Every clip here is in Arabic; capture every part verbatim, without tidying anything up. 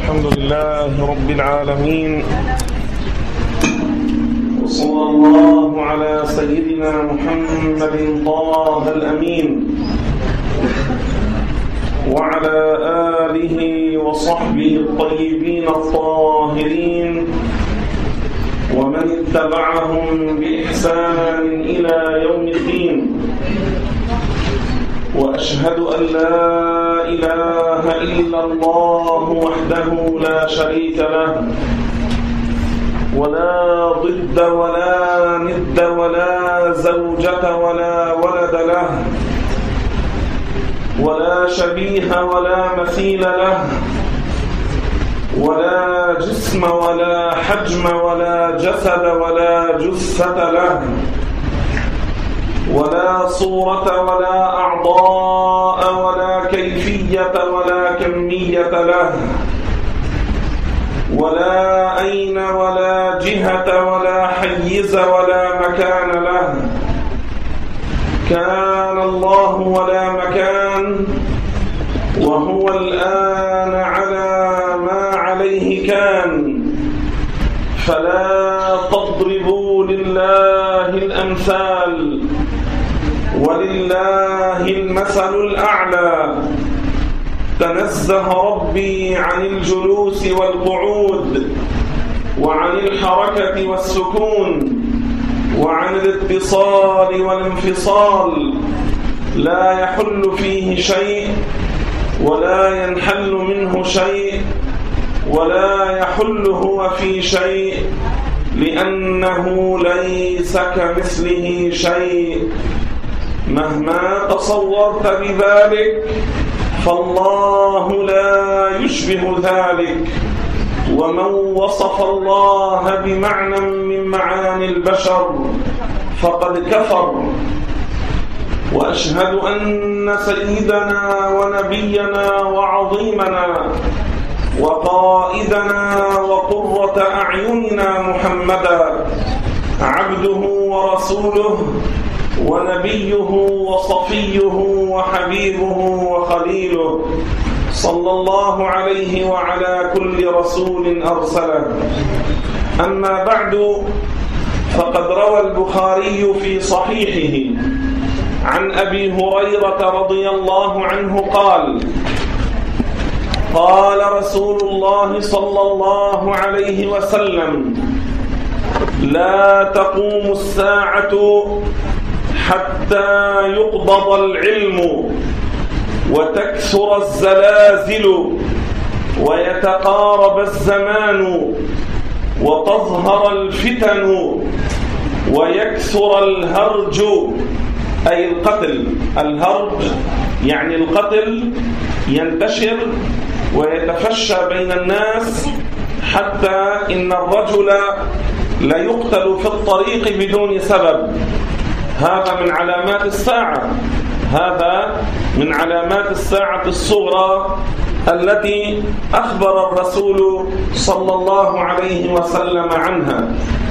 الحمد لله رب العالمين، وصلى الله على سيدنا محمد طه الأمين وعلى آله وصحبه الطيبين الطاهرين ومن اتبعهم بإحسان إلى يوم الدين. وأشهد أن لا إله إلا الله وحده لا شريك له، ولا ضد ولا ند ولا زوجة ولا ولد له، ولا شبيه ولا مثيل له، ولا جسم ولا حجم ولا جسد ولا جثة له، ولا صورة ولا أعضاء ولا كيفية ولا كمية له، ولا أين ولا جهة ولا حيز ولا مكان له. كان الله ولا مكان، وهو الآن على ما عليه كان. فلا تضربوا لله الأمثال، ولله المثل الأعلى. تنزه ربي عن الجلوس والقعود، وعن الحركة والسكون، وعن الاتصال والانفصال. لا يحل فيه شيء ولا ينحل منه شيء، ولا يحل هو في شيء، لأنه ليس كمثله شيء. مهما تصورت بذلك فالله لا يشبه ذلك. ومن وصف الله بمعنى من معاني البشر فقد كفر. وأشهد أن سيدنا ونبينا وعظيمنا وقائدنا وقرة أعيننا محمدا عبده ورسوله ونبيه وصفيه وحبيبه وخليله، صلى الله عليه وعلى كل رسول أرسله. أما بعد، فقد روى البخاري في صحيحه عن أبي هريرة رضي الله عنه قال: قال رسول الله صلى الله عليه وسلم: لا تقوم الساعة حتى يقبض العلم، وتكثر الزلازل، ويتقارب الزمان، وتظهر الفتن، ويكثر الهرج، أي القتل. الهرج يعني القتل ينتشر ويتفشى بين الناس، حتى إن الرجل لا يقتل في الطريق بدون سبب. هذا من علامات الساعة، هذا من علامات الساعة الصغرى التي أخبر الرسول صلى الله عليه وسلم عنها.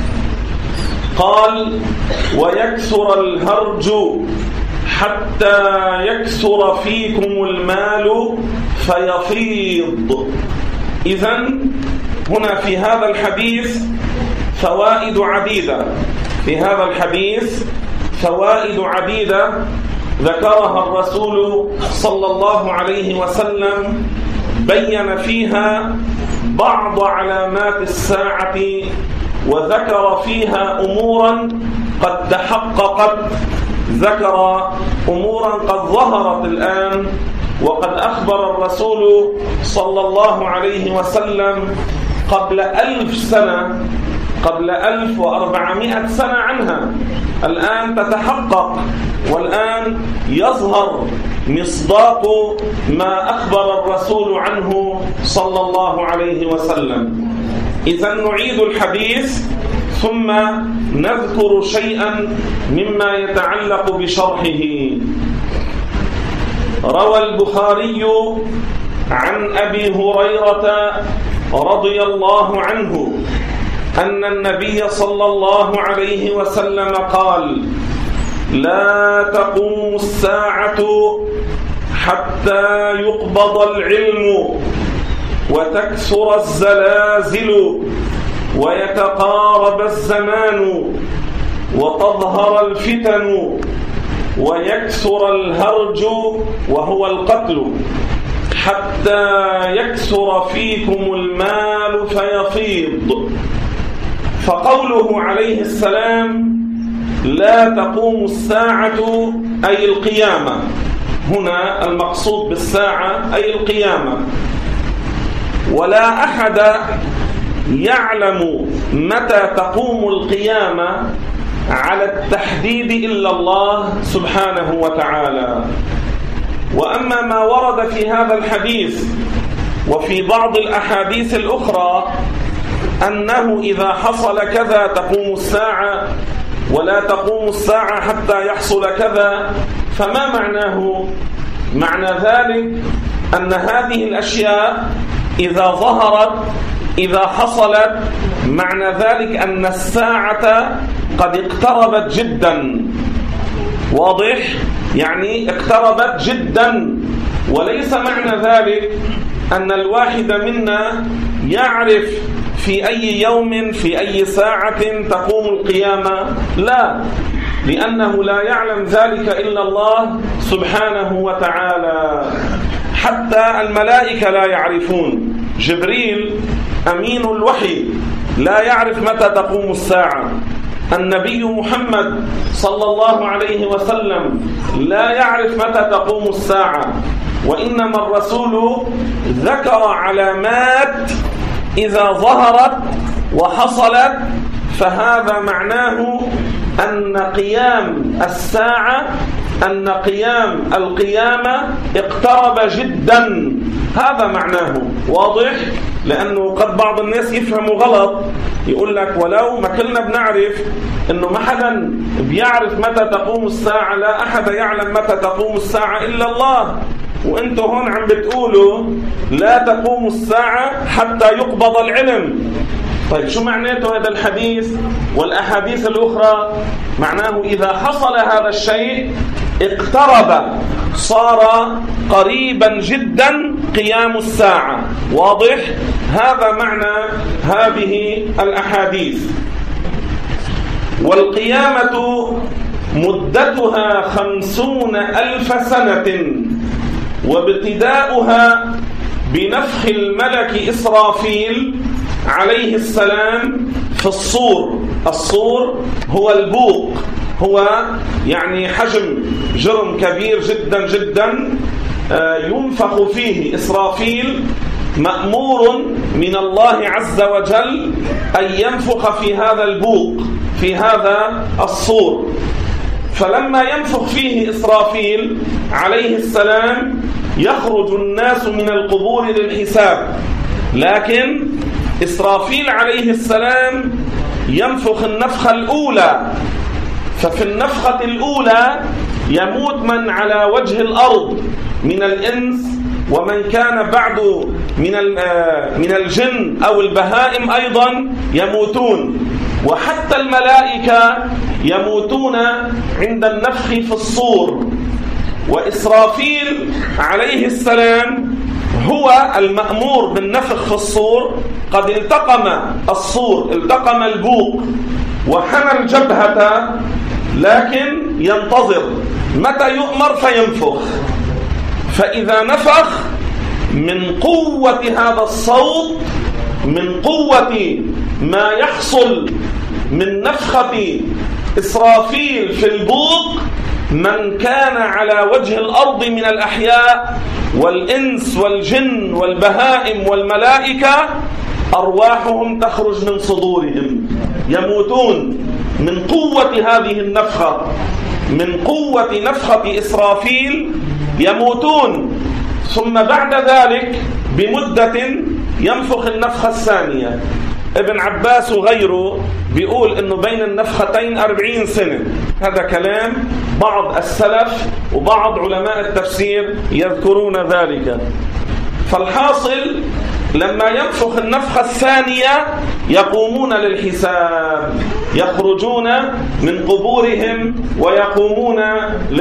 قال: ويكثر الهرج حتى يكثر فيكم المال فيفيض. إذن هنا في هذا الحديث فوائد عديدة، في هذا الحديث فوائد عديدة ذكرها الرسول صلى الله عليه وسلم، بين فيها بعض علامات الساعة، وذكر فيها أمورا قد تحققت، ذكر أمورا قد ظهرت الآن، وقد أخبر الرسول صلى الله عليه وسلم قبل ألف سنة، قبل ألف وأربعمائة سنة عنها. الآن تتحقق، والآن يظهر مصداق ما أخبر الرسول عنه صلى الله عليه وسلم. إذن نعيد الحديث ثم نذكر شيئا مما يتعلق بشرحه. روى البخاري عن أبي هريرة رضي الله عنه أن النبي صلى الله عليه وسلم قال: لا تقوم الساعة حتى يقبض العلم وتكثر الزلازل ويتقارب الزمان وتظهر الفتن ويكثر الهرج وهو القتل حتى يكثر فيكم المال فيفيض. فقوله عليه السلام لا تقوم الساعة أي القيامة، هنا المقصود بالساعة أي القيامة، ولا أحد يعلم متى تقوم القيامة على التحديد إلا الله سبحانه وتعالى. وأما ما ورد في هذا الحديث وفي بعض الأحاديث الأخرى أنه إذا حصل كذا تقوم الساعة ولا تقوم الساعة حتى يحصل كذا، فما معناه؟ معنى ذلك أن هذه الأشياء إذا ظهرت إذا حصلت معنى ذلك أن الساعة قد اقتربت جدا. واضح؟ يعني اقتربت جدا، وليس معنى ذلك أن الواحد منا يعرف في أي يوم في أي ساعة تقوم القيامة، لا، لأنه لا يعلم ذلك إلا الله سبحانه وتعالى. حتى الملائكة لا يعرفون. جبريل أمين الوحي لا يعرف متى تقوم الساعة. النبي محمد صلى الله عليه وسلم لا يعرف متى تقوم الساعة، وإنما الرسول ذكر علامات إذا ظهرت وحصلت، فهذا معناه أن قيام الساعة أن قيام القيامة اقترب جدا، هذا معناه. واضح؟ لأنه قد بعض الناس يفهموا غلط، يقول لك ولو ما كلنا بنعرف أنه ما حدا بيعرف متى تقوم الساعة، لا أحد يعلم متى تقوم الساعة إلا الله، وأنتوا هون عم بتقولوا لا تقوم الساعة حتى يقبض العلم. طيب شو معناته هذا الحديث والأحاديث الأخرى؟ معناه إذا حصل هذا الشيء اقترب، صار قريبا جدا قيام الساعة. واضح؟ هذا معنى هذه الأحاديث. والقيامة مدتها خمسون ألف سنة، وابتداؤها بنفخ الملك إسرافيل عليه السلام في الصور. الصور هو البوق، هو يعني حجم جرم كبير جدا جدا ينفخ فيه. إسرافيل مأمور من الله عز وجل أن ينفخ في هذا البوق، في هذا الصور. فلما ينفخ فيه إسرافيل عليه السلام يخرج الناس من القبور للحساب، لكن إسرافيل عليه السلام ينفخ النفخة الأولى، ففي النفخة الأولى يموت من على وجه الأرض من الإنس ومن كان بعد من من الجن أو البهائم أيضا يموتون، وحتى الملائكة يموتون عند النفخ في الصور. وإسرافيل عليه السلام هو المأمور بالنفخ في الصور، قد التقم الصور، التقم البوق وحمى الجبهة، لكن ينتظر متى يؤمر فينفخ. فإذا نفخ من قوة هذا الصوت، من قوة ما يحصل من نفخة إسرافيل في البوق، من كان على وجه الأرض من الأحياء والإنس والجن والبهائم والملائكة أرواحهم تخرج من صدورهم، يموتون من قوة هذه النفخة، من قوة نفخة إسرافيل يموتون. ثم بعد ذلك بمدة ينفخ النفخة الثانية. ابن عباس وغيره بيقول انه بين النفختين أربعين سنة، هذا كلام بعض السلف وبعض علماء التفسير يذكرون ذلك. فالحاصل لما ينفخ النفخة الثانية يقومون للحساب، يخرجون من قبورهم ويقومون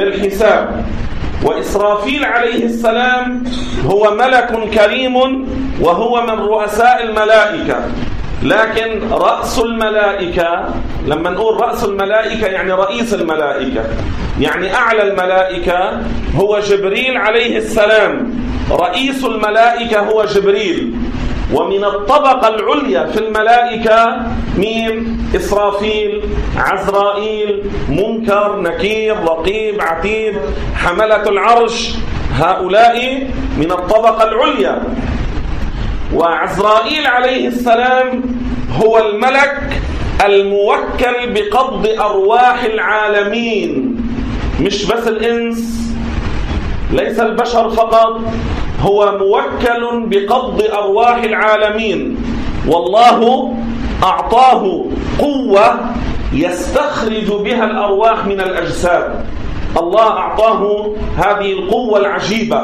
للحساب. وإسرافيل عليه السلام هو ملك كريم وهو من رؤساء الملائكة، لكن رأس الملائكة، لما نقول رأس الملائكة يعني رئيس الملائكة، يعني أعلى الملائكة هو جبريل عليه السلام، رئيس الملائكة هو جبريل. ومن الطبقة العليا في الملائكة مين؟ إسرافيل، عزرائيل، منكر، نكير، رقيب، عتيد، حملة العرش، هؤلاء من الطبقة العليا. وعزرائيل عليه السلام هو الملك الموكل بقبض أرواح العالمين، مش بس الإنس، ليس البشر فقط، هو موكل بقبض أرواح العالمين. والله أعطاه قوة يستخرج بها الأرواح من الأجساد، الله أعطاه هذه القوة العجيبة.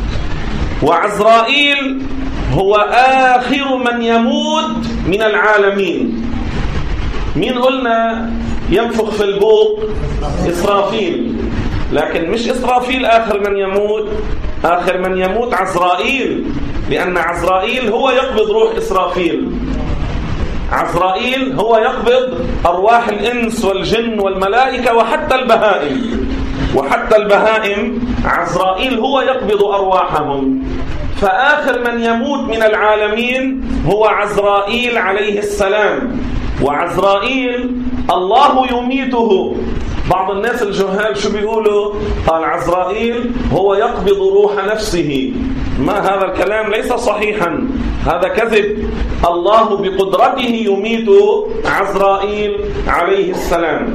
وعزرائيل هو آخر من يموت من العالمين. مين قلنا ينفخ في البوق؟ إسرافيل، لكن مش إسرافيل آخر من يموت، آخر من يموت عزرائيل، لأن عزرائيل هو يقبض روح إسرافيل. عزرائيل هو يقبض أرواح الإنس والجن والملائكة وحتى البهائم، وحتى البهائم عزرائيل هو يقبض أرواحهم. فآخر من يموت من العالمين هو عزرائيل عليه السلام. وعزرائيل الله يميته. بعض الناس الجهال شو بيقولوا؟ قال عزرائيل هو يقبض روح نفسه. ما هذا الكلام ليس صحيحا، هذا كذب. الله بقدرته يميت عزرائيل عليه السلام.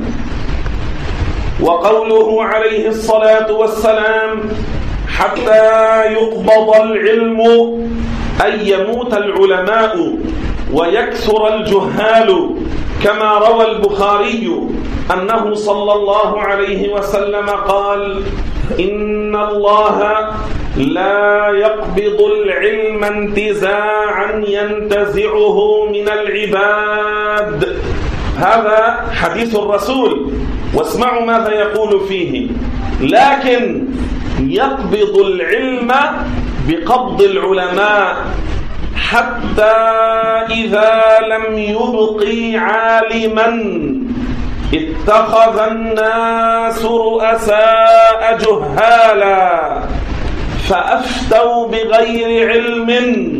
وقوله عليه الصلاة والسلام حتى يقبض العلم، أي يموت العلماء ويكثر الجهال، كما روى البخاري أنه صلى الله عليه وسلم قال إن الله لا يقبض العلم انتزاعا ينتزعه من العباد. هذا حديث الرسول، واسمعوا ماذا يقول فيه. لكن يقبض العلم بقبض العلماء حتى إذا لم يبقي عالما اتخذ الناس رؤساء جهالا فأفتوا بغير علم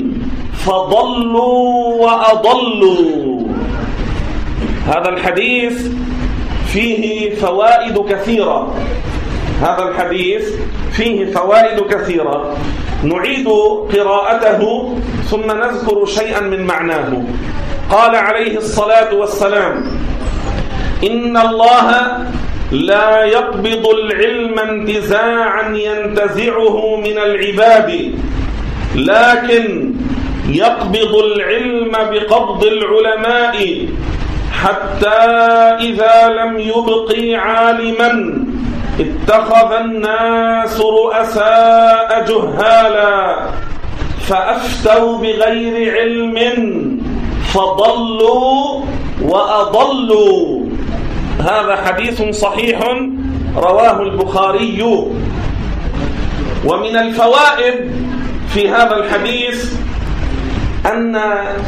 فضلوا وأضلوا. هذا الحديث فيه فوائد كثيرة، هذا الحديث فيه فوائد كثيرة، نعيد قراءته ثم نذكر شيئا من معناه. قال عليه الصلاة والسلام إن الله لا يقبض العلم انتزاعا ينتزعه من العباد، لكن يقبض العلم بقبض العلماء حتى إذا لم يبقي عالما اتخذ الناس رؤساء جهالا فأفتوا بغير علم فضلوا وأضلوا. هذا حديث صحيح رواه البخاري. ومن الفوائد في هذا الحديث أن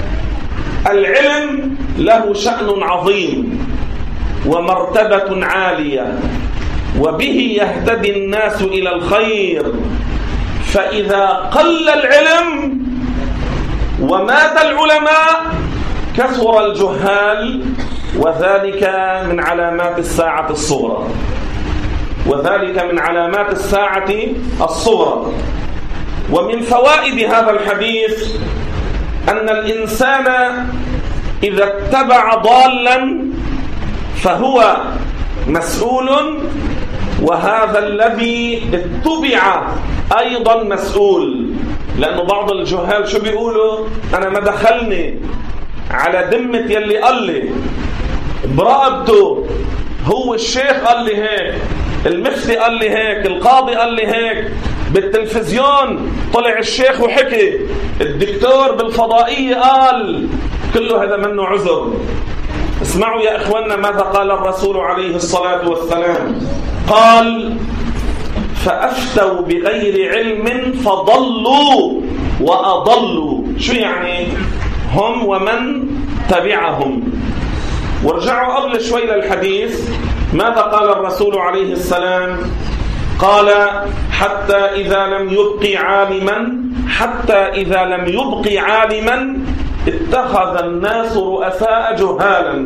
العلم له شأن عظيم ومرتبة عالية، وبه يهتدي الناس إلى الخير. فإذا قل العلم ومات العلماء كثر الجهال، وذلك من علامات الساعة الصغرى، وذلك من علامات الساعة الصغرى. ومن فوائد هذا الحديث أن الإنسان إذا اتبع ضالا فهو مسؤول، وهذا الذي اتبع أيضا مسؤول. لأنه بعض الجهال شو بيقولوا؟ أنا ما دخلني على ذمة يلي قال لي برقبته، هو الشيخ قال لي هيك، المفتي قال لي هيك، القاضي قال لي هيك، بالتلفزيون طلع الشيخ وحكي، الدكتور بالفضائية قال. كله هذا منه عذر. اسمعوا يا إخواننا ماذا قال الرسول عليه الصلاة والسلام. قال فأفتوا بغير علم فضلوا وأضلوا. شو يعني هم ومن تبعهم؟ ورجعوا قبل شوي للحديث، ماذا قال الرسول عليه السلام؟ قال حتى إذا لم يبقي عالما حتى إذا لم يبقي عالما اتخذ الناس رؤساء جهالا.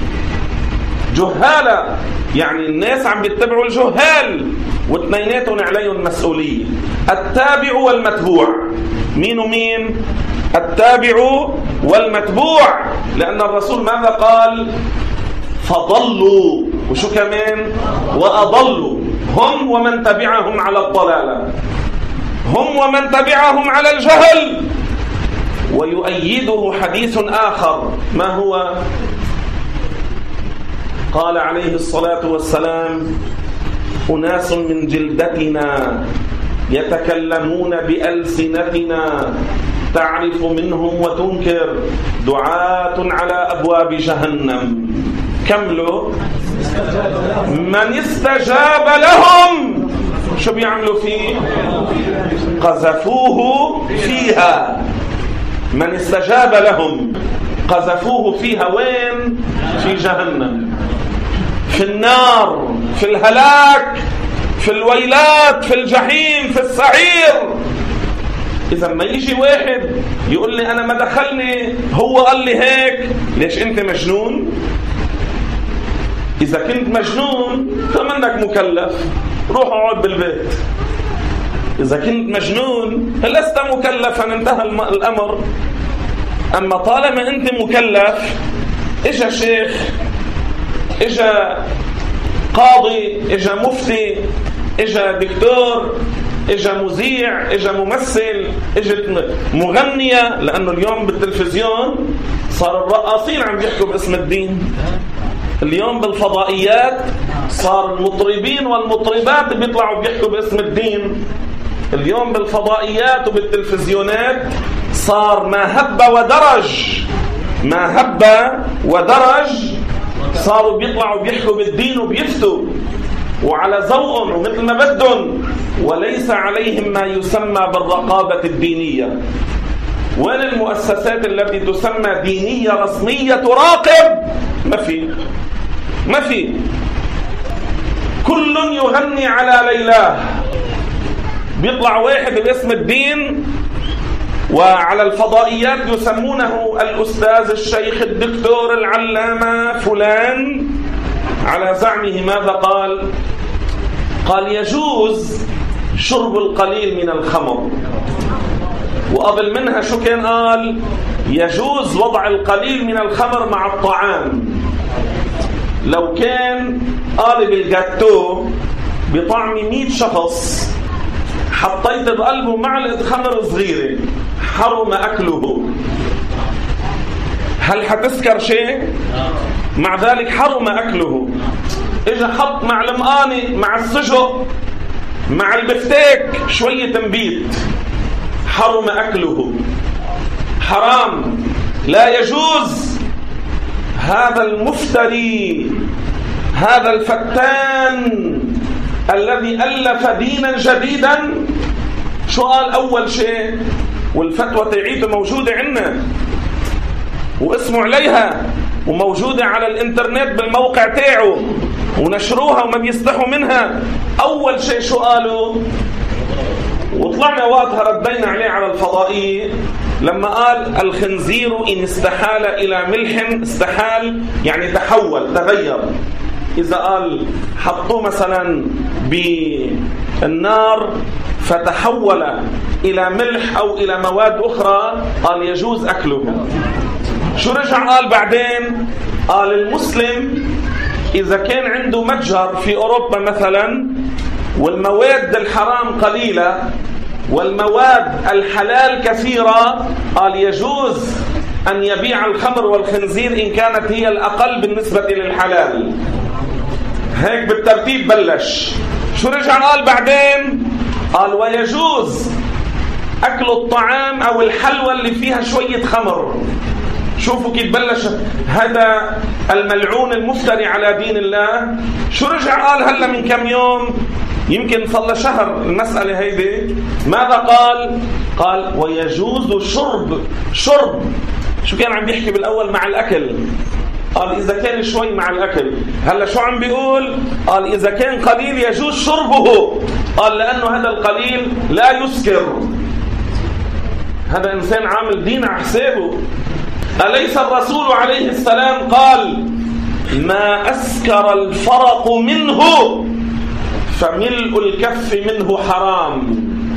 جهالا يعني الناس عم بيتبعوا الجهال، واثنيناتهم عليهم مسؤولية، التابع والمتبوع. مين ومين؟ التابع والمتبوع، لأن الرسول ماذا قال؟ فضلوا، وشو كمان؟ وأضلوا، هم ومن تبعهم على الضلالة، هم ومن تبعهم على الجهل. ويؤيده حديث آخر، ما هو؟ قال عليه الصلاة والسلام أناس من جلدتنا يتكلمون بألسنتنا تعرف منهم وتنكر، دعاة على أبواب جهنم. كملوا، من استجاب لهم شو بيعملوا فيه؟ قذفوه فيها. من استجاب لهم قذفوه فيها. وين؟ في جهنم، في النار، في الهلاك، في الويلات، في الجحيم، في السعير. إذا ما يجي واحد يقول لي أنا ما دخلني، هو قال لي هيك، ليش أنت مجنون؟ إذا كنت مجنون فمنك مكلف، روح اقعد بالبيت. إذا كنت مجنون لست مكلفا، انتهى الأمر. أما طالما أنت مكلف، إجا شيخ، إجا قاضي، إجا مفتي، إجا دكتور، إجا مذيع، إجا ممثل، إجت مغنية، لأنه اليوم بالتلفزيون صار الرقاصين عم يحكوا باسم الدين. اليوم بالفضائيات صار المطربين والمطربات بيطلعوا بيحكوا باسم الدين. اليوم بالفضائيات وبالتلفزيونات صار ما هب ودرج، ما هب ودرج، صاروا بيطلعوا بيحكوا بالدين وبيفتوا وعلى ذوقهم ومثل ما بدهم، وليس عليهم ما يسمى بالرقابة الدينية. وين المؤسسات التي تسمى دينية رسمية تراقب؟ ما في، ما في. كل يغني على ليلاه. بيطلع واحد باسم الدين وعلى الفضائيات يسمونه الأستاذ الشيخ الدكتور العلامة فلان، على زعمه ماذا قال؟ قال يجوز شرب القليل من الخمر. وقبل منها شو كان قال؟ يجوز وضع القليل من الخمر مع الطعام. لو كان قالب الجاتو بطعم مئة شخص حطيت بقلبه معلقة خمر صغيرة حرم أكله، هل حتسكر شيء؟ مع ذلك حرم أكله. إجا حط مع المقاني، مع السجق، مع البفتيك شوية تنبيت، حرم أكله، حرام، لا يجوز. هذا المفتري، هذا الفتان الذي ألف دينا جديدا، شو قال أول شيء؟ والفتوى تعيته موجودة عندنا واسمه عليها وموجودة على الانترنت بالموقع تاعه ونشروها وما بيستحوا منها. أول شيء شو قالوا؟ وطلعنا وقتها ردينا عليه على الفضائية لما قال الخنزير إن استحال إلى ملح، استحال يعني تحول، تغير. إذا قال حطوه مثلا بالنار فتحول إلى ملح أو إلى مواد أخرى، قال يجوز أكله. شو رجع قال بعدين؟ قال المسلم إذا كان عنده متجر في أوروبا مثلا والمواد الحرام قليلة والمواد الحلال كثيرة، قال يجوز أن يبيع الخمر والخنزير إن كانت هي الأقل بالنسبة للحلال. هيك بالترتيب بلش. شو رجع قال بعدين؟ قال ويجوز أكل الطعام أو الحلوى اللي فيها شوية خمر. شوفوا كيف بلش هذا الملعون المفتري على دين الله. شو رجع قال هلا من كم يوم؟ يمكن صلى شهر المسألة هيدي. ماذا قال؟ قال ويجوز شرب شرب شو كان عم بيحكي بالأول؟ مع الأكل. قال إذا كان شوي مع الأكل. هلأ شو عم بيقول؟ قال إذا كان قليل يجوز شربه. قال لأنه هذا القليل لا يسكر. هذا إنسان عامل دين على حسابه. أليس الرسول عليه السلام قال ما أسكر الفرق منه فملء الكف منه حرام؟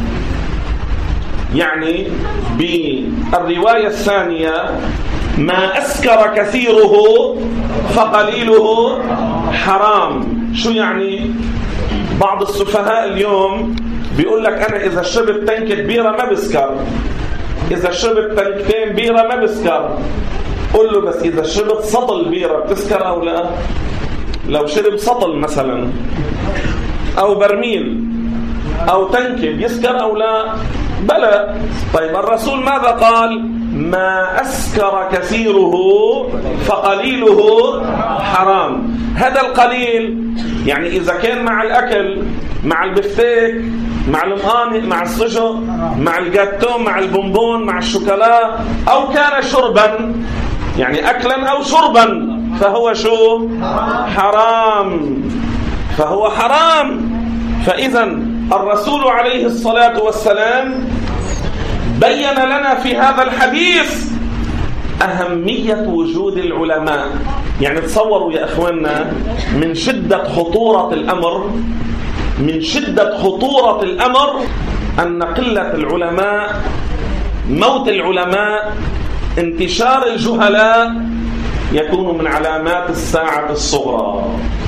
يعني بالرواية الثانية ما أسكر كثيره فقليله حرام. شو يعني؟ بعض السفهاء اليوم بيقول لك أنا إذا شربت تنكة بيرة ما بسكر، إذا شربت تنكتين بيرة ما بسكر. قل له بس إذا شربت سطل بيرة بتسكر أو لا؟ لو شرب سطل مثلا أو برميل أو تنكة بيسكر أو لا؟ بلى. طيب الرسول ماذا قال؟ ما أسكر كثيره فقليله حرام. هذا القليل يعني إذا كان مع الأكل، مع البفتيك، مع المقانق، مع السجق، مع الجاتو، مع البونبون، مع الشوكولا، أو كان شربا يعني أكلا أو شربا فهو شو؟ حرام. فهو حرام. فإذا الرسول عليه الصلاة والسلام بين لنا في هذا الحديث أهمية وجود العلماء. يعني تصوروا يا أخواننا من شدة خطورة الأمر من شدة خطورة الأمر أن قلة العلماء، موت العلماء، انتشار الجهلاء يكون من علامات الساعة الصغرى.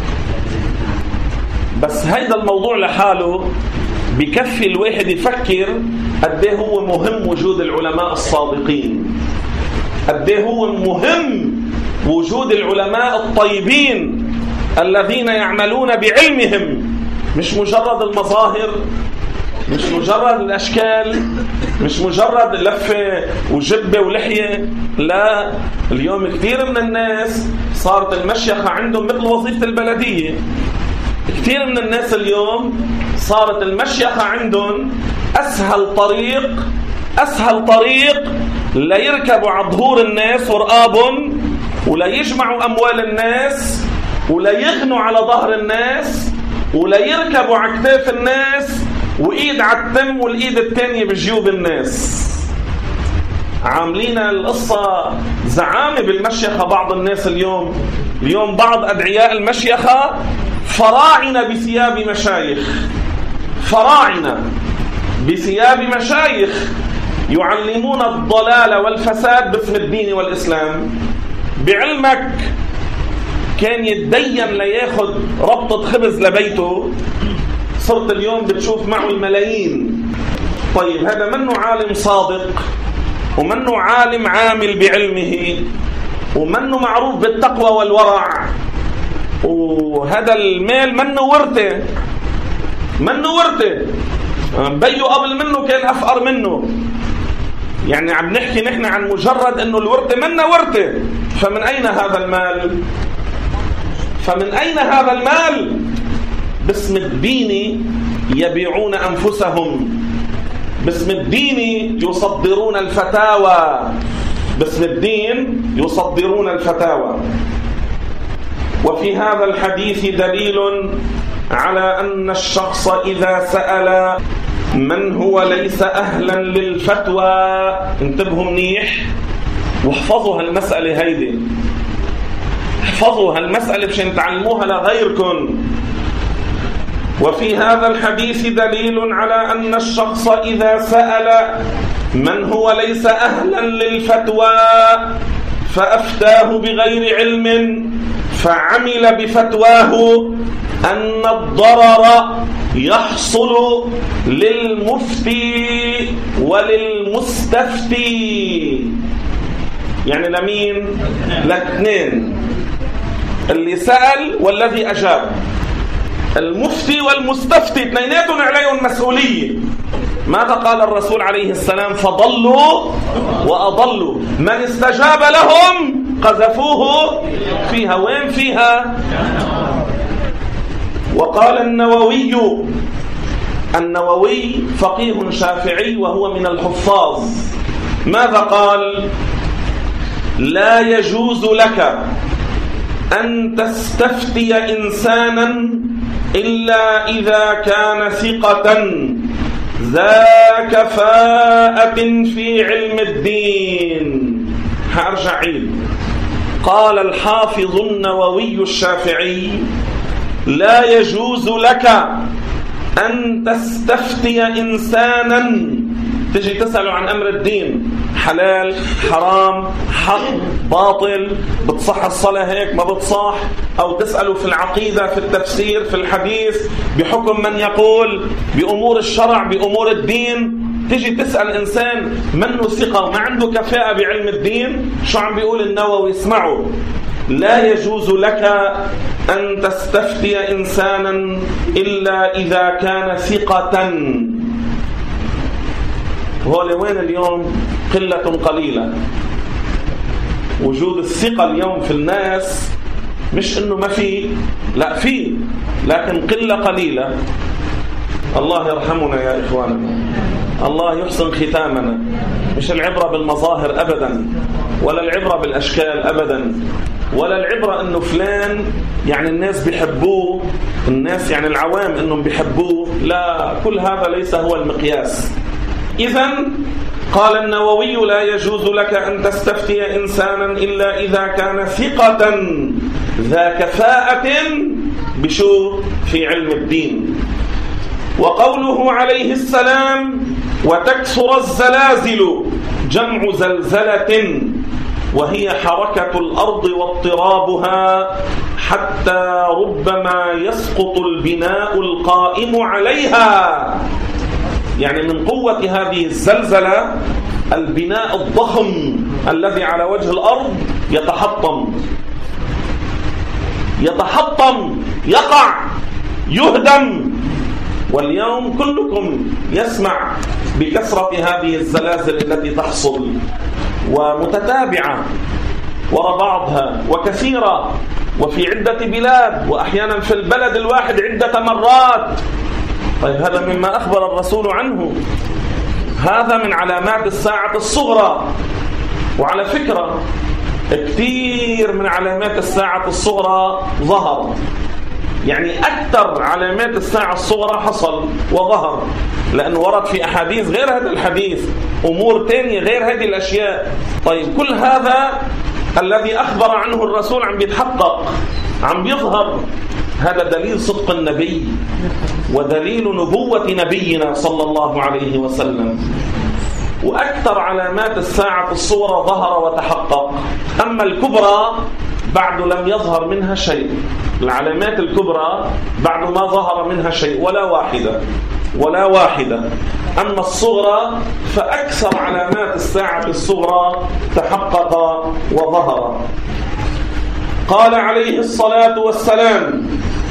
بس هيدا الموضوع لحاله بكفي الواحد يفكر قديه هو مهم وجود العلماء الصادقين، قديه هو مهم وجود العلماء الطيبين الذين يعملون بعلمهم، مش مجرد المظاهر، مش مجرد الأشكال، مش مجرد لفة وجبة ولحية. لا، اليوم كثير من الناس صارت المشيخة عندهم مثل وظيفة البلدية. كثير من الناس اليوم صارت المشيخة عندهم أسهل طريق أسهل طريق ليركبوا على ظهور الناس ورقابهم، ولا يجمعوا أموال الناس، ولا يغنوا على ظهر الناس، ولا يركبوا على كتاف الناس، وإيد على التم والإيد الثانية بجيوب الناس. عاملين القصة زعامة بالمشيخة. بعض الناس اليوم اليوم بعض أدعياء المشيخة فراعنة بثياب مشايخ، فراعنة بثياب مشايخ يعلمون الضلال والفساد باسم الدين والإسلام. بعلمك كان يتدين لياخد ربطة خبز لبيته، صرت اليوم بتشوف معه الملايين. طيب هذا منه عالم صادق، ومنه عالم عامل بعلمه، ومنه معروف بالتقوى والورع، وهذا المال منه ورثة منه ورثة بيو قبل منه كان أفقر منه. يعني عم نحكي نحن عن مجرد أنه الورثة منه ورثة. فمن أين هذا المال؟ فمن أين هذا المال؟ باسم الدين يبيعون أنفسهم، باسم الدين يصدرون الفتاوى، باسم الدين يصدرون الفتاوى. وفي هذا الحديث دليل على أن الشخص إذا سأل من هو ليس أهلا للفتوى، انتبهوا منيح واحفظوا هالمسألة هيدي، احفظوا هالمسألة بشان تعلموها لغيركم. وفي هذا الحديث دليل على أن الشخص إذا سأل من هو ليس أهلا للفتوى فأفتاه بغير علم فعمل بفتواه أن الضرر يحصل للمفتي وللمستفتي. يعني لمين؟ لاثنين، اللي سأل والذي أجاب. المفتي والمستفتي اثنيناتهم عليهم مسؤولية. ماذا قال الرسول عليه السلام؟ فضلوا وأضلوا، من استجاب لهم قذفوه فيها. وين فيها؟ وقال النووي النووي فقيه شافعي وهو من الحفاظ، ماذا قال؟ لا يجوز لك أن تستفتي إنسانا إلا إذا كان ثقة ذا كفاءة في علم الدين. هرجع عيد. قال الحافظ النووي الشافعي لا يجوز لك أن تستفتي إنسانا، تجي تسأله عن أمر الدين، حلال حرام حق باطل، بتصح الصلاة هيك ما بتصح، أو تسأله في العقيدة في التفسير في الحديث بحكم من يقول بأمور الشرع بأمور الدين. تجي تسأل إنسان منه ثقة وما عنده كفاءة بعلم الدين. شو عم بيقول النووي؟ اسمعوا، لا يجوز لك أن تستفتي إنسانا إلا إذا كان ثقة. وهو وين اليوم؟ قلة قليلة. وجود الثقة اليوم في الناس مش إنه ما في، لا في، لكن قلة قليلة. الله يرحمنا يا إخواننا، الله يحسن ختامنا. مش العبرة بالمظاهر أبدا، ولا العبرة بالأشكال أبدا، ولا العبرة إنه فلان يعني الناس بيحبوه، الناس يعني العوام إنهم بيحبوه، لا، كل هذا ليس هو المقياس. إذن قال النووي لا يجوز لك أن تستفتي إنسانا إلا إذا كان ثقة ذا كفاءة بشو؟ في علم الدين. وقوله عليه السلام وتكثر الزلازل، جمع زلزلة، وهي حركة الأرض واضطرابها حتى ربما يسقط البناء القائم عليها. يعني من قوة هذه الزلزلة البناء الضخم الذي على وجه الأرض يتحطم يتحطم يقع يهدم. واليوم كلكم يسمع بكثرة هذه الزلازل التي تحصل ومتتابعة وراء بعضها وكثيرة وفي عدة بلاد، وأحيانا في البلد الواحد عدة مرات. طيب هذا مما أخبر الرسول عنه، هذا من علامات الساعة الصغرى. وعلى فكرة كثير من علامات الساعة الصغرى ظهر، يعني أكثر علامات الساعة الصغرى حصل وظهر، لأنه ورد في أحاديث غير هذا الحديث أمور تانية غير هذه الأشياء. طيب كل هذا الذي أخبر عنه الرسول عم بيتحقق، عم بيظهر. هذا دليل صدق النبي ودليل نبوة نبينا صلى الله عليه وسلم. وأكثر علامات الساعة الصغرى ظهر وتحقق. أما الكبرى بعد لم يظهر منها شيء. العلامات الكبرى بعد ما ظهر منها شيء، ولا واحدة ولا واحدة. أما الصغرى فأكثر علامات الساعة الصغرى تحقق وظهر. قال عليه الصلاة والسلام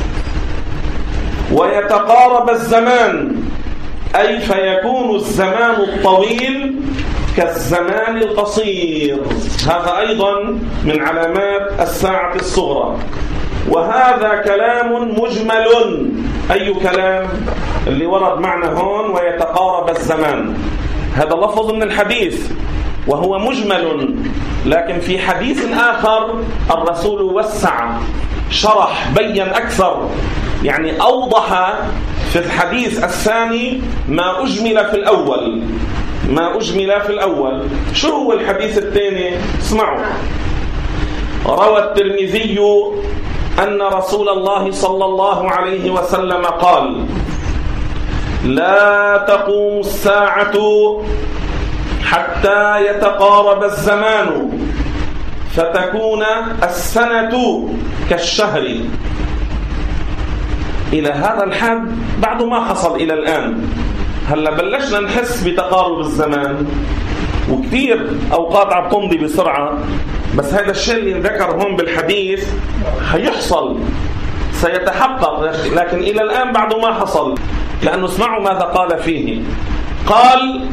ويتقارب الزمان، أي فيكون الزمان الطويل كالزمان القصير. هذا أيضا من علامات الساعة الصغرى. وهذا كلام مجمل. أي كلام؟ اللي ورد معنا هون ويتقارب الزمان، هذا لفظ من الحديث وهو مجمل، لكن في حديث آخر الرسول وسع، شرح، بين أكثر، يعني أوضح في الحديث الثاني ما أجمل في الأول ما أجمل في الأول. شو هو الحديث الثاني؟ اسمعوا. روى الترمذي أن رسول الله صلى الله عليه وسلم قال لا تقوم الساعة حتى يتقارب الزمان فتكون السنة كالشهر. إلى هذا الحد بعد ما حصل إلى الآن. هلا بلشنا نحس بتقارب الزمان، وكثير أوقات عم تمضي بسرعة، بس هذا الشيء اللي ذكر هون بالحديث هيحصل، سيتحقق، لكن إلى الآن بعد ما حصل. لأنه اسمعوا ماذا قال فيه. قال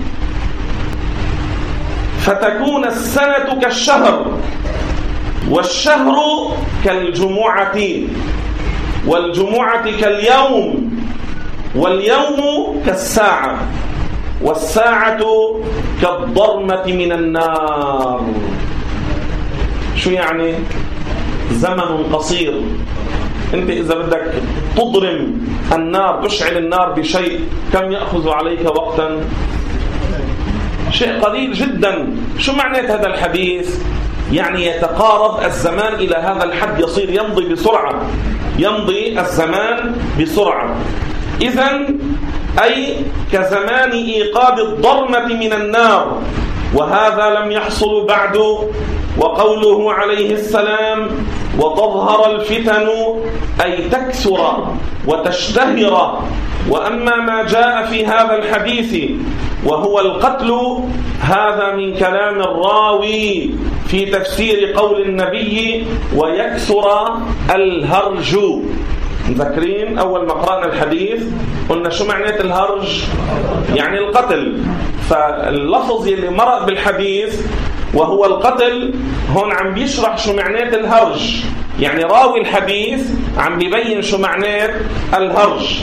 فتكون السنة كالشهر والشهر كالجمعة. والجمعة كاليوم، واليوم كالساعة، والساعة كالضرمة من النار. شو يعني؟ زمن قصير. انت اذا بدك تضرم النار، تشعل النار بشيء، كم يأخذ عليك وقتا؟ شيء قليل جدا. شو معنى هذا الحديث؟ يعني يتقارب الزمان إلى هذا الحد، يصير يمضي بسرعة، يمضي الزمان بسرعة. إذن أي كزمان إيقاد الضرمة من النار، وهذا لم يحصل بعد. وقوله عليه السلام وتظهر الفتن أي تكثر وتشتهر. وأما ما جاء في هذا الحديث وهو القتل، هذا من كلام الراوي في تفسير قول النبي ويكثر الهرج. مذكرين أول ما قرأنا الحديث قلنا شو معنى الهرج؟ يعني القتل. فاللفظ اللي مرأ بالحديث وهو القتل، هون عم بيشرح شو معنى الهرج، يعني راوي الحديث عم بيبين شو معنى الهرج.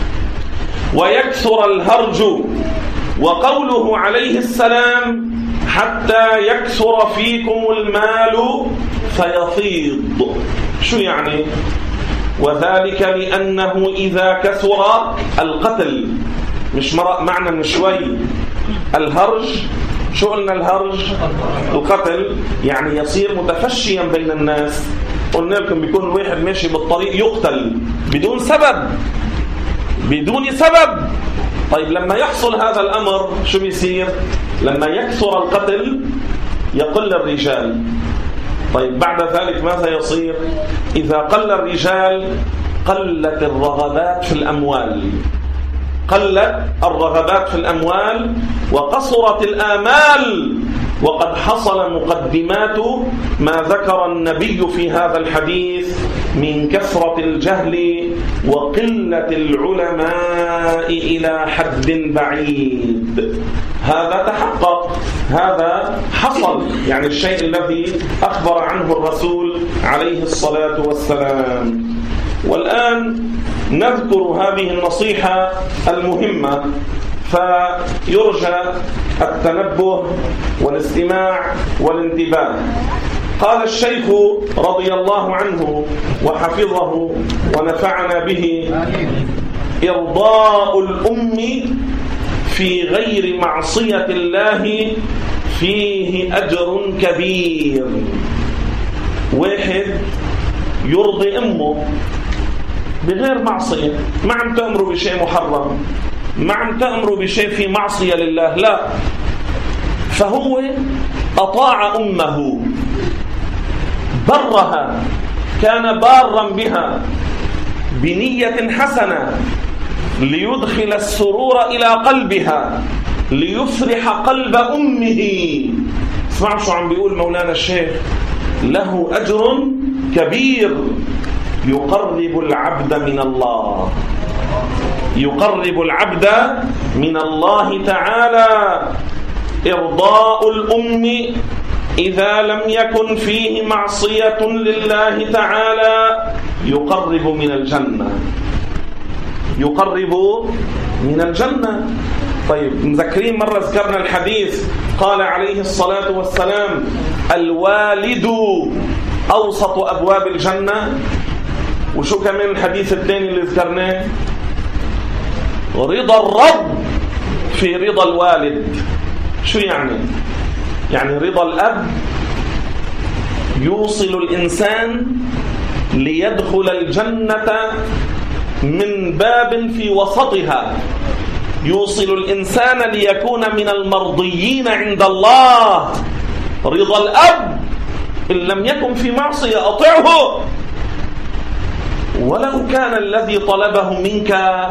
ويكثر الهرج. وقوله عليه السلام حتى يكثر فيكم المال فيفيض. شو يعني؟ وذلك لأنه إذا كثر القتل، مش مرأ معنا من شوي الهرج. شو قلنا الهرج؟ القتل، يعني يصير متفشيا بين الناس. قلنا لكم بيكون الواحد ماشي بالطريق يقتل بدون سبب، بدون سبب. طيب لما يحصل هذا الأمر شو بيصير؟ لما يكثر القتل يقل الرجال. طيب بعد ذلك ماذا يصير؟ إذا قل الرجال قلت الرغبات في الأموال، قلت الرغبات في الأموال وقصرت الآمال. وقد حصل مقدمات ما ذكر النبي في هذا الحديث من كثرة الجهل وقلة العلماء إلى حد بعيد. هذا تحقق، هذا حصل، يعني الشيء الذي أخبر عنه الرسول عليه الصلاة والسلام. والآن نذكر هذه النصيحة المهمة، فيرجى التنبه والاستماع والانتباه. قال الشيخ رضي الله عنه وحفظه ونفعنا به: إرضاء الأم في غير معصية الله فيه أجر كبير. واحد يرضي أمه بغير معصية، ما عم تأمره بشيء محرم، ما عم تأمره بشيء في معصية لله، لا، فهو أطاع أمه، برها، كان بارا بها بنية حسنة ليدخل السرور إلى قلبها، ليفرح قلب أمه. اسمعوا شو عم بيقول مولانا الشيخ: له أجر كبير يقرب العبد من الله، يقرب العبد من الله تعالى. إرضاء الأم إذا لم يكن فيه معصية لله تعالى يقرب من الجنة، يقرب من الجنة. طيب مذكرين مرة ذكرنا الحديث، قال عليه الصلاة والسلام: الوالد أوسط أبواب الجنة. وشو كمان الحديث الثاني اللي ذكرناه؟ رضا الرب في رضا الوالد. شو يعني؟ يعني رضا الأب يوصل الإنسان ليدخل الجنة من باب في وسطها، يوصل الإنسان ليكون من المرضيين عند الله. رضا الأب إن لم يكن في معصية أطعه، ولو كان الذي طلبه منك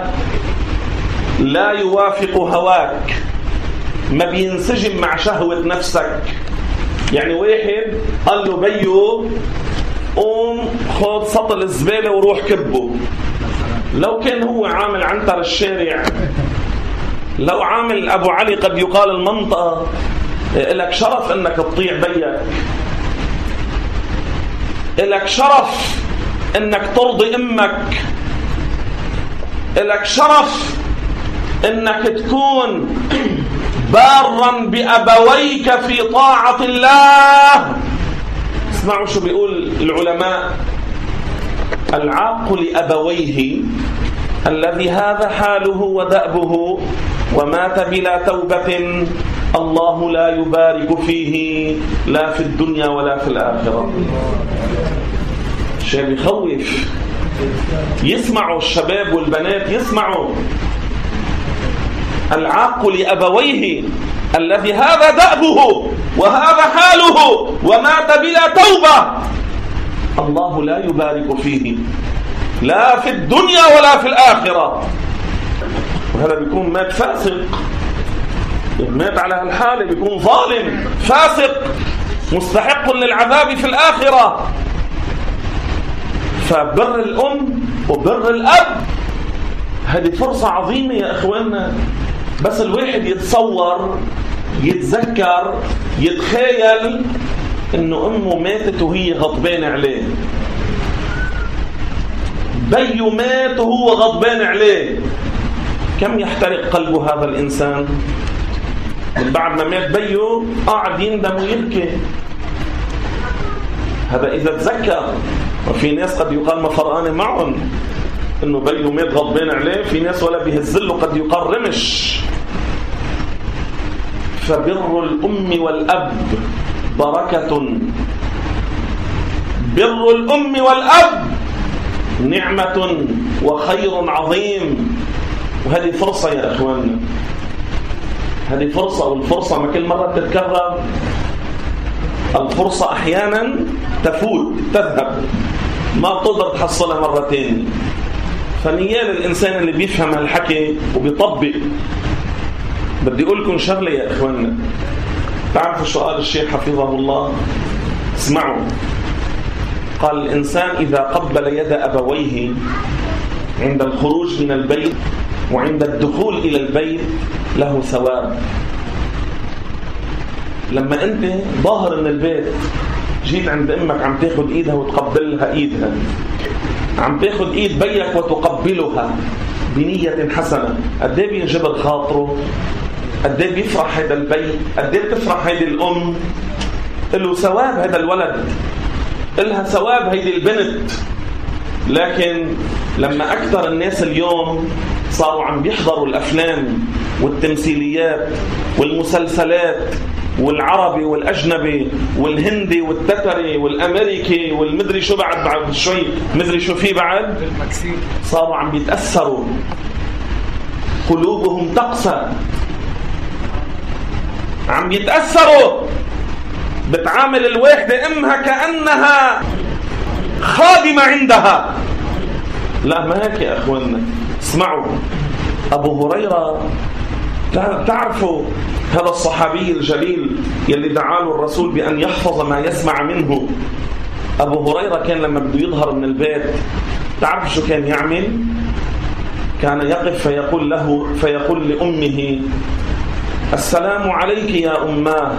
لا يوافق هواك، ما بينسجم مع شهوة نفسك. يعني واحد قال له بيو قوم خذ سطل الزبالة وروح كبه، لو كان هو عامل عنتر الشارع، لو عامل أبو علي قد يقال المنطقة، لك شرف أنك تطيع بيك، لك شرف انك ترضي امك، لك شرف انك تكون بارا بأبويك في طاعة الله. اسمعوا شو بيقول العلماء: العاق لأبويه الذي هذا حاله ودأبه ومات بلا توبة الله لا يبارك فيه لا في الدنيا ولا في الآخرة. شيء بيخوف. يسمعوا الشباب والبنات، يسمعوا: العاق لأبويه الذي هذا دأبه وهذا حاله ومات بلا توبة الله لا يبارك فيه لا في الدنيا ولا في الآخرة. وهذا بيكون مات فاسق، مات على هالحالة بيكون ظالم فاسق مستحق للعذاب في الآخرة. فبر الأم وبر الأب هذه فرصة عظيمة يا إخواننا. بس الواحد يتصور، يتذكر، يتخيل إنه أمه ماتت وهي غضبانة عليه، بيه مات وهو غضبان عليه، كم يحترق قلب هذا الإنسان؟ من بعد ما مات بيه قاعد يندم ويبكي. هذا إذا تذكر. وفي ناس قد يقال مفرقانة معهم إنه بيه مات غضبان عليه، في ناس ولا بيهزله قد يقال رمش. فبر الأم والأب بركة، بر الأم والأب نعمة وخير عظيم. وهذه فرصة يا أخواننا، هذه فرصة. والفرصة ما كل مرة تتكرر، الفرصة أحيانا تفوت تذهب، ما بتقدر تحصلها مرتين. فنيال الإنسان اللي بيفهم هالحكي وبيطبق. بدي أقول لكم شغلة يا إخواننا، تعرفوا شو قال الشيخ حفظه الله؟ اسمعوا. قال: الإنسان إذا قبل يد أبويه عند الخروج من البيت وعند الدخول إلى البيت له ثواب. لما أنت ظاهر من البيت جيت عند أمك عم تاخد إيدها وتقبلها إيدها، عم تاخد إيد بيك وتقبلها بنية حسنة، قد ايه بينجبر خاطره، قد ايه بيفرح هذا البيت، قد ايه بتفرح هذه الأم. له ثواب هذا الولد، إلها ثواب هيدي البنت. لكن لما أكثر الناس اليوم صاروا عم بيحضروا الأفلام والتمثيليات والمسلسلات والعربي والأجنبي والهندي والتتري والأمريكي والمدري شو بعد بعد شوي مدري شو فيه بعد، صاروا عم بيتأثروا، قلوبهم تقسى، عم يتأثروا. بتعامل الواحدة أمها كأنها خادمة عندها. لا، ما هيك يا أخواننا. اسمعوا، أبو هريرة تعرفوا هذا الصحابي الجليل يلي دعاله الرسول بأن يحفظ ما يسمع منه. أبو هريرة كان لما بده يظهر من البيت تعرف شو كان يعمل؟ كان يقف فيقول له فيقول لأمه: السلام عليك يا أماه،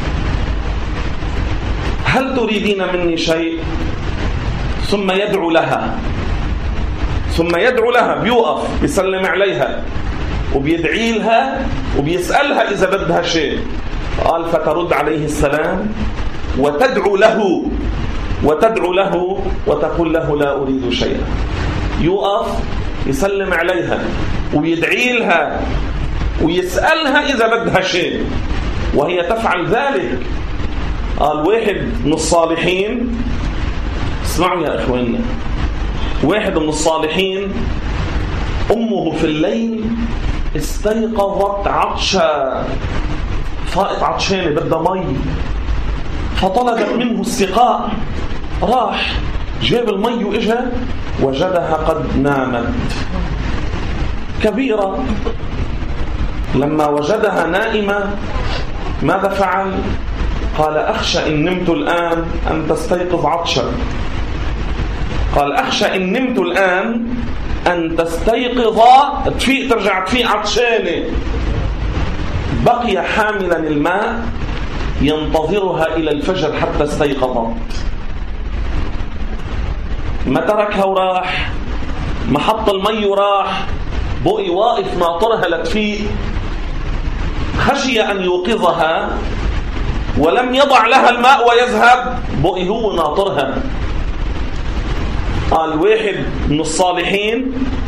هل تريدين مني شيء؟ ثم يدعو لها، ثم يدعو لها، بيوقف بيسلم عليها وبيدعي لها وبيسألها إذا بدها شيء. قال: فترد عليه السلام وتدعو له وتدعو له وتقول له: لا أريد شيئا. يوقف يسلم عليها ويدعي لها ويسألها إذا بدها شيء وهي تفعل ذلك. قال واحد من الصالحين، اسمعوا يا إخواننا، واحد من الصالحين أمه في الليل استيقظت عطشة، فائت عطشانة بدها مي، فطلبت منه السقاء. راح جاب المي وإجا وجدها قد نامت كبيرة. لما وجدها نائمة ماذا فعل؟ قال: أخشى إن نمت الآن أن تستيقظ عطشا. قال: أخشى إن نمت الآن أن تستيقظ تفيق ترجع تفيق عطشانة. بقي حاملا الماء ينتظرها إلى الفجر حتى استيقظت. ما تركها وراح، محط المي وراح، بقي واقف ناطرها لتفيق، خشي أن يوقظها ولم يضع لها الماء ويذهب، بقي هو ناطرها. قال واحد من الصالحين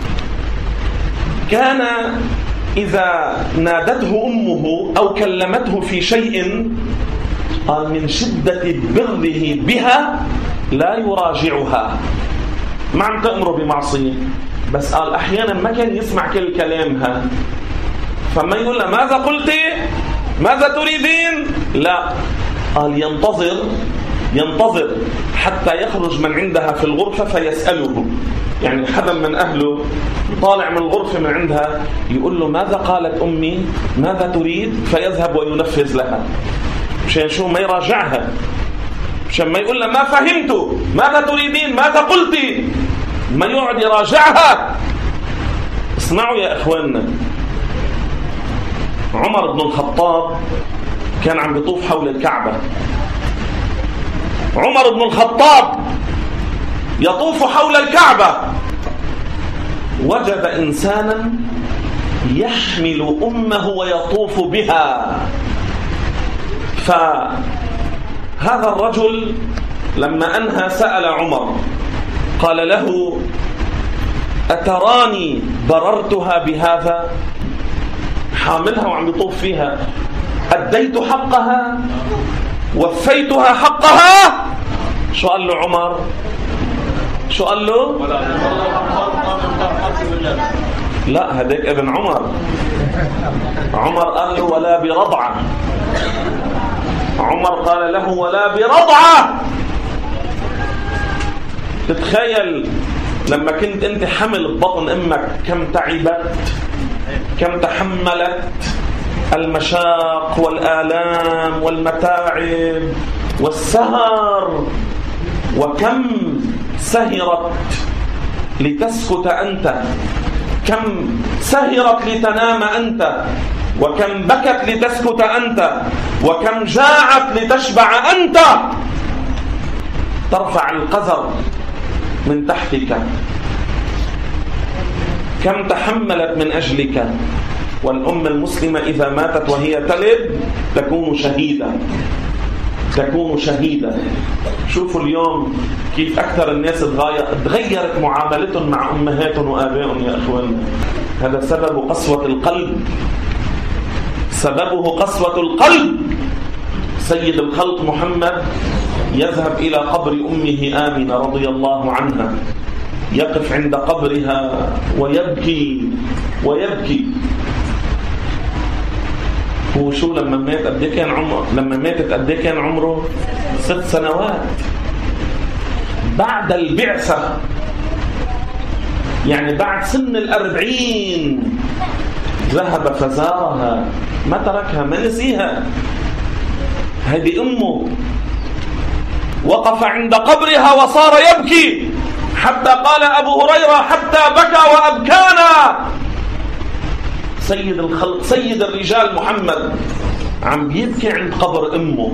كان إذا نادته أمه أو كلمته في شيء قال من شدة بره بها لا يراجعها، ما عم تأمره بمعصية، بس قال أحيانا ما كان يسمع كل كلامها، فما يقول له ماذا قلتي؟ ماذا تريدين؟ لا، قال ينتظر ينتظر حتى يخرج من عندها في الغرفة فيسأله، يعني حدا من أهله طالع من الغرفة من عندها يقول له ماذا قالت أمي؟ ماذا تريد؟ فيذهب وينفذ لها، مشان شو ما يراجعها، مشان ما يقول له ما فهمت، ماذا تريدين؟ ماذا قلتي؟ ما يقعد يراجعها. اسمعوا يا إخواننا، عمر بن الخطاب كان عم بيطوف حول الكعبة. عمر بن الخطاب يطوف حول الكعبة، وجد إنسانا يحمل أمه ويطوف بها. فهذا الرجل لما أنهى سأل عمر قال له أتراني بررتها بهذا؟ حاملها وعم يطوف فيها، أديت حقها؟ وفيتها حقها؟ شو قال له عمر؟ شو قال له؟ لا، هداك ابن عمر. عمر قال له ولا برضعة. عمر قال له ولا برضعة. تتخيل لما كنت انت حمل بطن امك كم تعبت، كم تحملت المشاق والآلام والمتاعب والسهر، وكم سهرت لتسكت أنت، كم سهرت لتنام أنت، وكم بكت لتسكت أنت، وكم جاعت لتشبع أنت. ترفع القذر من تحتك، كم تحملت من أجلك. والأم المسلمة إذا ماتت وهي تلد تكون شهيدة، تكون شهيدة. شوفوا اليوم كيف أكثر الناس تغيرت معاملتهم مع أمهاتهم وآبائهم يا أخوان. هذا سبب قسوة القلب، سببه قسوة القلب. سيد الخلق محمد يذهب إلى قبر أمه آمنة رضي الله عنها، يقف عند قبرها ويبكي ويبكي. هو شو لما مات قد كان عمره؟ لما ماتت قد كان عمره؟ ست سنوات بعد البعثة، يعني بعد سن الأربعين ذهب فزارها، ما تركها، ما نسيها. هذه أمه. وقف عند قبرها وصار يبكي حتى قال أبو هريرة حتى بكى وأبكانا. سيد الخلق سيد الرجال محمد عم بيبكي عند قبر أمه،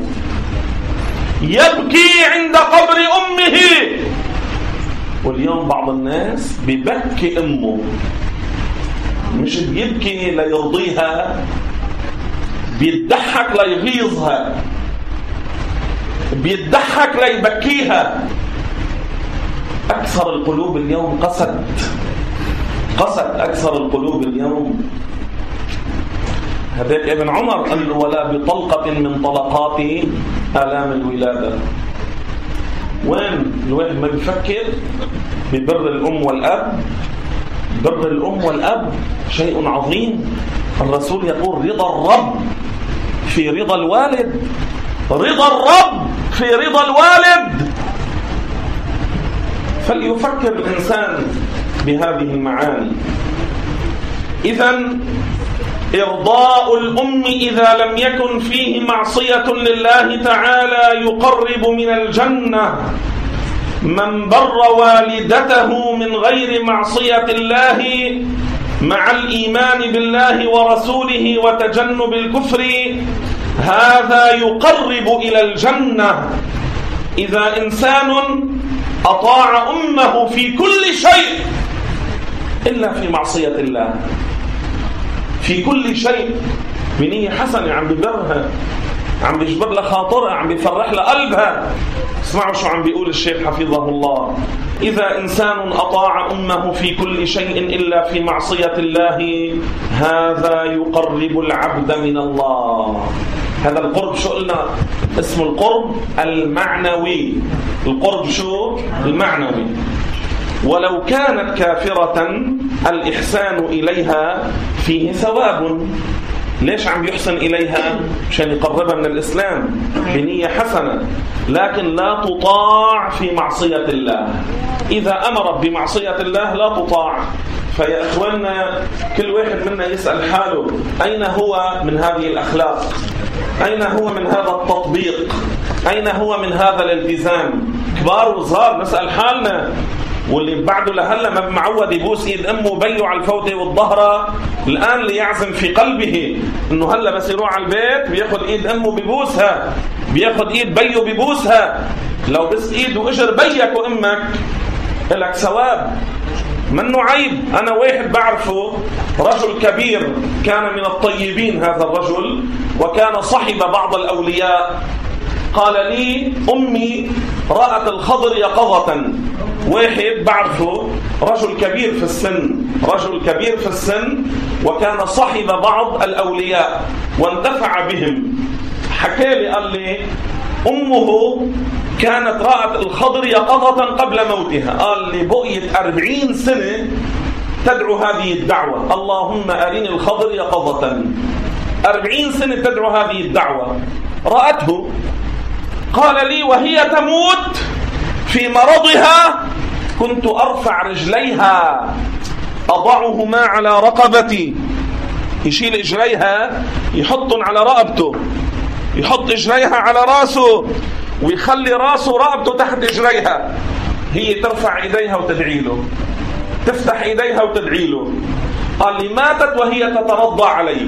يبكي عند قبر أمه. واليوم بعض الناس بيبكي أمه، مش بيبكي ليرضيها، بيضحك ليغيظها، بيضحك ليبكيها. أكثر القلوب اليوم قست قست أكثر القلوب اليوم. هذاك ابن عمر قال له ولا بطلقة من طلقات آلام الولادة. وين الواحد ما بيفكر ببر الأم والأب؟ بر الأم والأب شيء عظيم. الرسول يقول رضا الرب في رضا الوالد، رضا الرب في رضا الوالد. فليفكر الإنسان بهذه المعاني. إذن إرضاء الأم إذا لم يكن فيه معصية لله تعالى يقرب من الجنة. من بر والدته من غير معصية الله مع الإيمان بالله ورسوله وتجنب الكفر هذا يقرب إلى الجنة. إذا إنسان أطاع أمه في كل شيء إلا في معصية الله. في كل شيء بنية حسنة، عم ببرها، عم بيجبر لها خاطرها، عم بيفرح لها قلبها. اسمعوا شو عم بيقول الشيخ حفظه الله: إذا إنسان أطاع أمه في كل شيء إلا في معصية الله هذا يقرب العبد من الله. هذا القرب شو قلنا؟ اسمه القرب المعنوي. القرب شو؟ المعنوي. ولو كانت كافرة الإحسان إليها فيه ثواب. ليش عم يحسن إليها؟ عشان يقربها من الإسلام بنية حسنة، لكن لا تطاع في معصية الله. إذا أمرت بمعصية الله لا تطاع. فيا إخواننا كل واحد منا يسأل حاله أين هو من هذه الأخلاق؟ أين هو من هذا التطبيق؟ أين هو من هذا الالتزام؟ كبار وصغار نسأل حالنا. واللي بعده لهلا ما معود يبوس ايد امه بيو على الفوته والظهره، الان ليعزم في قلبه انه هلا بس يروح على البيت بياخذ ايد امه ببوسها، بياخذ ايد بيو ببوسها. لو بس ايد واجر بيك وامك لك ثواب، منه عيب. انا واحد بعرفه رجل كبير كان من الطيبين هذا الرجل، وكان صحب بعض الاولياء. قال لي امي رأت الخضر يقظة. واحد بعرفه رجل كبير في السن، رجل كبير في السن وكان صحب بعض الأولياء وانتفع بهم. حكى لي قال لي أمه كانت رأت الخضر يقظة قبل موتها. قال لي بقيت أربعين سنة تدعو هذه الدعوة: اللهم أرني الخضر يقظة. أربعين سنة تدعو هذه الدعوة. رأته. قال لي وهي تموت في مرضها كنت أرفع رجليها أضعهما على رقبتي. يشيل إجريها يحطن على رقبته، يحط إجريها على راسه ويخلي راسه رقبته تحت إجريها. هي ترفع إيديها وتدعي له، تفتح إيديها وتدعي له. قال لي ماتت وهي تترضى علي،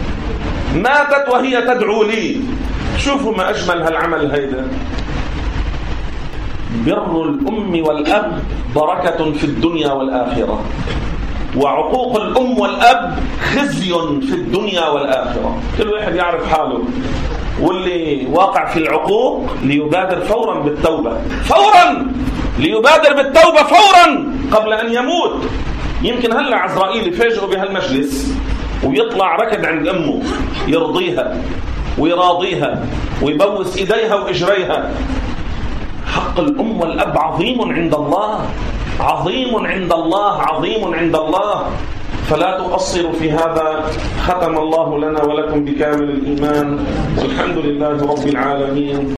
ماتت وهي تدعو لي. شوفوا ما أجمل هالعمل هيدا. بر الأم والأب بركة في الدنيا والآخرة، وعقوق الأم والأب خزي في الدنيا والآخرة. كل واحد يعرف حاله، واللي واقع في العقوق ليبادر فورا بالتوبة، فورا ليبادر بالتوبة فورا قبل أن يموت. يمكن هلأ عزرائيل يفاجئوا بهالمجلس ويطلع ركض عند أمه يرضيها ويراضيها ويبوس إيديها وإجريها. حق الأم والأب عظيم عند الله، عظيم عند الله، عظيم عند الله. فلا تقصروا في هذا. ختم الله لنا ولكم بكامل الإيمان. والحمد لله رب العالمين.